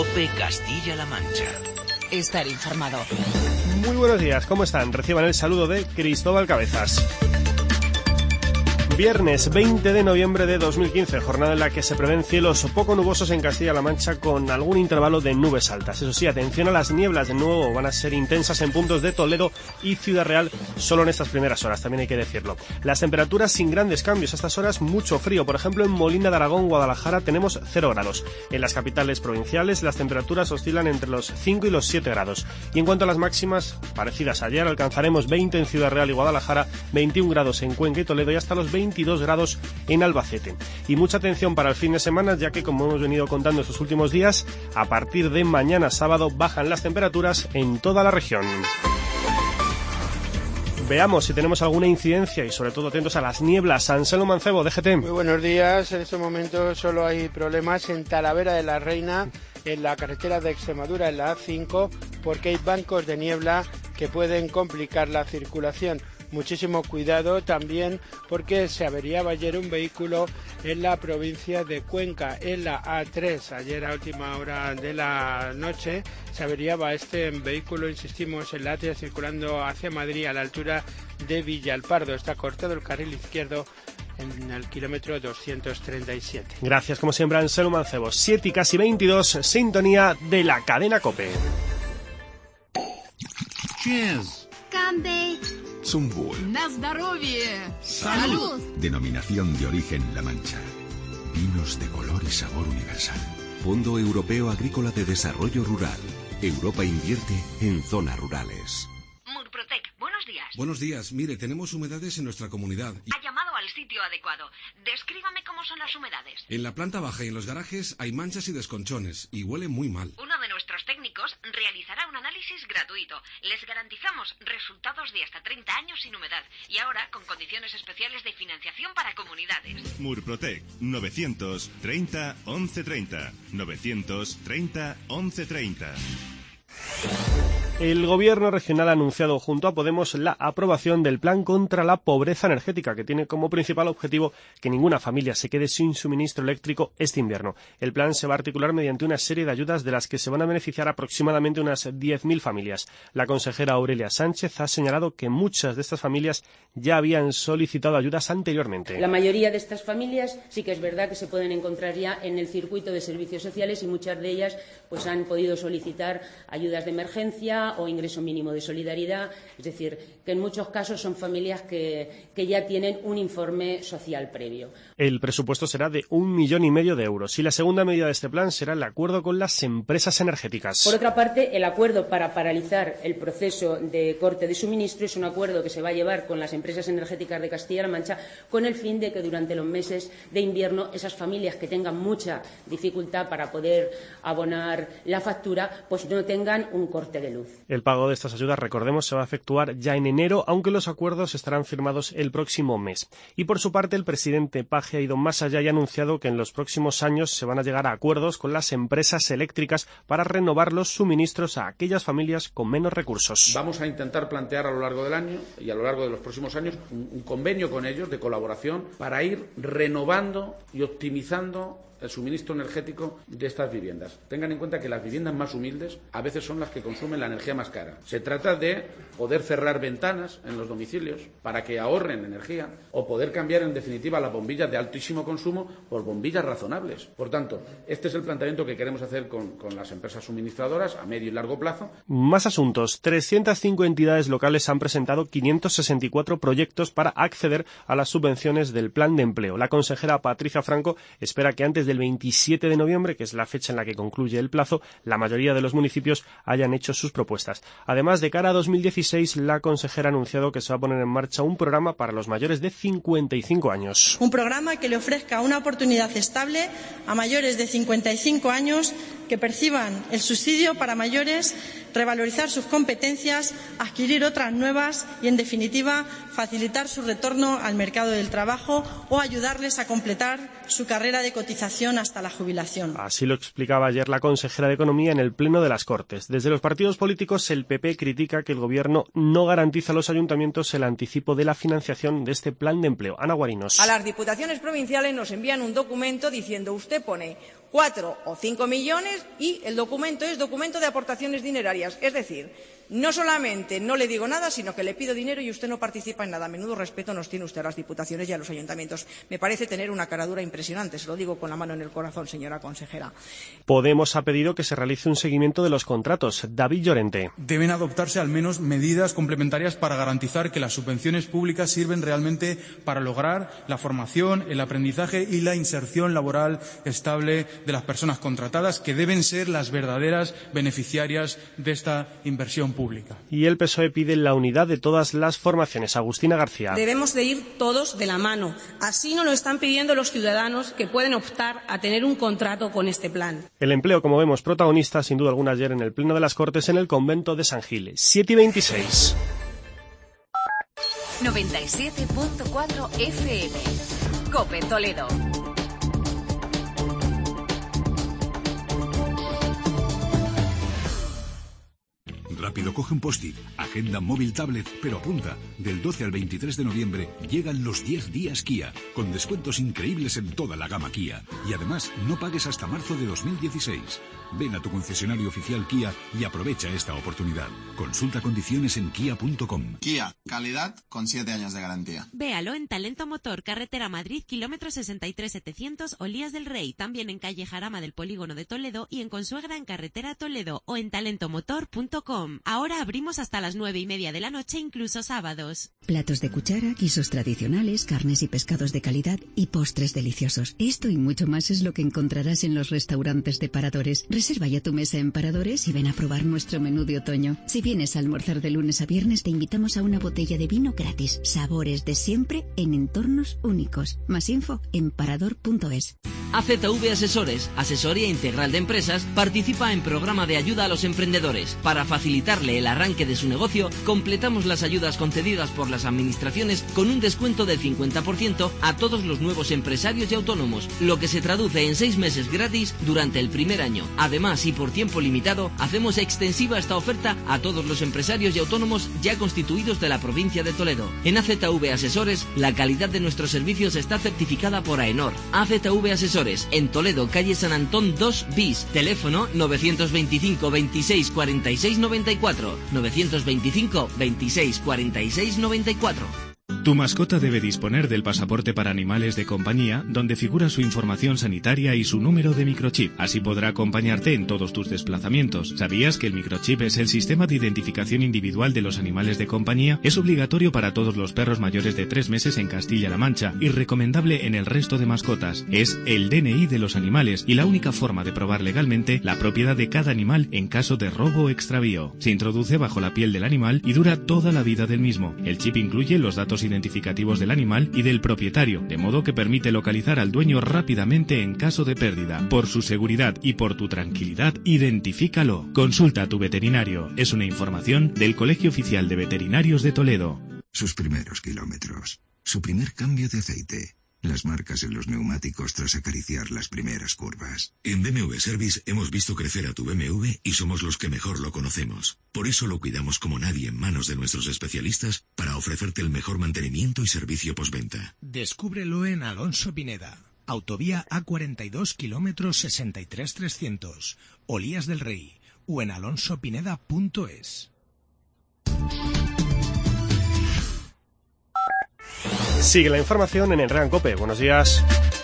COPE Castilla-La Mancha. Estar informado. Muy buenos días, ¿cómo están? Reciban el saludo de Cristóbal Cabezas. Viernes 20 de noviembre de 2015, jornada en la que se prevén cielos poco nubosos en Castilla-La Mancha con algún intervalo de nubes altas. Eso sí, atención a las nieblas, de nuevo van a ser intensas en puntos de Toledo y Ciudad Real solo en estas primeras horas, también hay que decirlo. Las temperaturas sin grandes cambios, a estas horas mucho frío. Por ejemplo, en Molina de Aragón, Guadalajara, tenemos 0 grados. En las capitales provinciales las temperaturas oscilan entre los 5 y los 7 grados. Y en cuanto a las máximas, parecidas a ayer, alcanzaremos 20 en Ciudad Real y Guadalajara, 21 grados en Cuenca y Toledo y hasta los 22 grados en Albacete. Y mucha atención para el fin de semana, ya que, como hemos venido contando estos últimos días, a partir de mañana sábado bajan las temperaturas en toda la región. Veamos si tenemos alguna incidencia y sobre todo atentos a las nieblas. Anselmo Mancebo, DGT. Muy buenos días. En este momento solo hay problemas en Talavera de la Reina, en la carretera de Extremadura, en la A5, porque hay bancos de niebla que pueden complicar la circulación. Muchísimo cuidado también porque se averiaba ayer un vehículo en la provincia de Cuenca, en la A3. Ayer a última hora de la noche se averiaba este vehículo, insistimos, en la A3 circulando hacia Madrid a la altura de Villalpardo. Está cortado el carril izquierdo en el kilómetro 237. Gracias, como siempre, Anselmo Mancebo. 7 y casi 22, sintonía de la cadena COPE. Cheers. Campe. Zum Wohl. Na zdоровье. Salud. Denominación de origen La Mancha. Vinos de color y sabor universal. Fondo Europeo Agrícola de Desarrollo Rural. Europa invierte en zonas rurales. Murprotec, buenos días. Buenos días. Mire, tenemos humedades en nuestra comunidad. Ha llamado al sitio adecuado. Descríbame cómo son las humedades. En la planta baja y en los garajes hay manchas y desconchones y huele muy mal. Uno de nuestros técnicos realizará un análisis gratuito. Les garantizamos resultados de hasta 30 años sin humedad y ahora con condiciones especiales de financiación para comunidades. Murprotec, 930 1130. 930 1130. El Gobierno regional ha anunciado junto a Podemos la aprobación del Plan contra la Pobreza Energética, que tiene como principal objetivo que ninguna familia se quede sin suministro eléctrico este invierno. El plan se va a articular mediante una serie de ayudas de las que se van a beneficiar aproximadamente unas 10.000 familias. La consejera Aurelia Sánchez ha señalado que muchas de estas familias ya habían solicitado ayudas anteriormente. La mayoría de estas familias sí que es verdad que se pueden encontrar ya en el circuito de servicios sociales y muchas de ellas pues han podido solicitar ayudas de emergencia o ingreso mínimo de solidaridad, es decir, que en muchos casos son familias que ya tienen un informe social previo. El presupuesto será de 1,5 millones de euros y la segunda medida de este plan será el acuerdo con las empresas energéticas. Por otra parte, el acuerdo para paralizar el proceso de corte de suministro es un acuerdo que se va a llevar con las empresas energéticas de Castilla-La Mancha con el fin de que durante los meses de invierno esas familias que tengan mucha dificultad para poder abonar la factura pues no tengan un corte de luz. El pago de estas ayudas, recordemos, se va a efectuar ya en enero, aunque los acuerdos estarán firmados el próximo mes. Y por su parte, el presidente Paje ha ido más allá y ha anunciado que en los próximos años se van a llegar a acuerdos con las empresas eléctricas para renovar los suministros a aquellas familias con menos recursos. Vamos a intentar plantear a lo largo del año y a lo largo de los próximos años un convenio con ellos de colaboración para ir renovando y optimizando el suministro energético de estas viviendas. Tengan en cuenta que las viviendas más humildes a veces son las que consumen la energía más cara. Se trata de poder cerrar ventanas en los domicilios para que ahorren energía o poder cambiar en definitiva las bombillas de altísimo consumo por bombillas razonables. Por tanto, este es el planteamiento que queremos hacer con las empresas suministradoras a medio y largo plazo. Más asuntos. 305 entidades locales han presentado 564 proyectos para acceder a las subvenciones del Plan de Empleo. La consejera Patricia Franco espera que antes del 27 de noviembre, que es la fecha en la que concluye el plazo, la mayoría de los municipios hayan hecho sus propuestas. Además, de cara a 2016, la consejera ha anunciado que se va a poner en marcha un programa para los mayores de 55 años. Un programa que le ofrezca una oportunidad estable a mayores de 55 años que perciban el subsidio para mayores, revalorizar sus competencias, adquirir otras nuevas y, en definitiva, facilitar su retorno al mercado del trabajo o ayudarles a completar su carrera de cotización hasta la jubilación. Así lo explicaba ayer la consejera de Economía en el Pleno de las Cortes. Desde los partidos políticos, el PP critica que el Gobierno no garantiza a los ayuntamientos el anticipo de la financiación de este plan de empleo. Ana Guarinos. A las diputaciones provinciales nos envían un documento diciendo usted pone 4 o 5 millones y el documento es documento de aportaciones dinerarias. Es decir, no solamente no le digo nada, sino que le pido dinero y usted no participa en nada. Menudo respeto nos tiene usted a las diputaciones y a los ayuntamientos. Me parece tener una caradura impresionante, se lo digo con la mano en el corazón, señora consejera. Podemos ha pedido que se realice un seguimiento de los contratos. David Llorente. Deben adoptarse al menos medidas complementarias para garantizar que las subvenciones públicas sirven realmente para lograr la formación, el aprendizaje y la inserción laboral estable de las personas contratadas, que deben ser las verdaderas beneficiarias de esta inversión pública. Y el PSOE pide la unidad de todas las formaciones. Agustina García. Debemos de ir todos de la mano. Así nos lo están pidiendo los ciudadanos que pueden optar a tener un contrato con este plan. El empleo, como vemos, protagonista sin duda alguna ayer en el Pleno de las Cortes en el convento de San Gil. 7:26. 97.4 FM. COPE Toledo. Rápido, coge un post-it, agenda móvil, tablet, pero apunta, del 12 al 23 de noviembre llegan los 10 días Kia, con descuentos increíbles en toda la gama Kia. Y además, no pagues hasta marzo de 2016. Ven a tu concesionario oficial Kia y aprovecha esta oportunidad. Consulta condiciones en kia.com. Kia, calidad con 7 años de garantía. Véalo en Talento Motor, carretera Madrid, kilómetro 63-700, Olías del Rey. También en calle Jarama del Polígono de Toledo y en Consuegra en carretera Toledo o en talentomotor.com. Ahora abrimos hasta las 9:30 de la noche, incluso sábados. Platos de cuchara, guisos tradicionales, carnes y pescados de calidad y postres deliciosos. Esto y mucho más es lo que encontrarás en los restaurantes de Paradores. Reserva ya tu mesa en Paradores y ven a probar nuestro menú de otoño. Si vienes a almorzar de lunes a viernes, te invitamos a una botella de vino gratis. Sabores de siempre en entornos únicos. Más info en parador.es. AZV Asesores, asesoría integral de empresas, participa en programa de ayuda a los emprendedores. Para facilitarle el arranque de su negocio, completamos las ayudas concedidas por las administraciones con un descuento del 50% a todos los nuevos empresarios y autónomos, lo que se traduce en 6 meses gratis durante el primer año. Además, y por tiempo limitado, hacemos extensiva esta oferta a todos los empresarios y autónomos ya constituidos de la provincia de Toledo. En AZV Asesores, la calidad de nuestros servicios está certificada por AENOR. AZV Asesores, en Toledo, calle San Antón 2 bis, teléfono 925 26 46 94, 925 26 46 94. Tu mascota debe disponer del pasaporte para animales de compañía, donde figura su información sanitaria y su número de microchip. Así podrá acompañarte en todos tus desplazamientos. ¿Sabías que el microchip es el sistema de identificación individual de los animales de compañía? Es obligatorio para todos los perros mayores de 3 meses en Castilla-La Mancha y recomendable en el resto de mascotas. Es el DNI de los animales y la única forma de probar legalmente la propiedad de cada animal en caso de robo o extravío. Se introduce bajo la piel del animal y dura toda la vida del mismo. El chip incluye los datos identificativos del animal y del propietario, de modo que permite localizar al dueño rápidamente en caso de pérdida. Por su seguridad y por tu tranquilidad, identifícalo. Consulta a tu veterinario. Es una información del Colegio Oficial de Veterinarios de Toledo. Sus primeros kilómetros, su primer cambio de aceite, las marcas en los neumáticos tras acariciar las primeras curvas. En BMW Service hemos visto crecer a tu BMW y somos los que mejor lo conocemos. Por eso lo cuidamos como nadie en manos de nuestros especialistas para ofrecerte el mejor mantenimiento y servicio postventa. Descúbrelo en Alonso Pineda. Autovía A42 kilómetros 63-300. Olías del Rey. O en alonsopineda.es. Sigue la información en el Real COPE. Buenos días.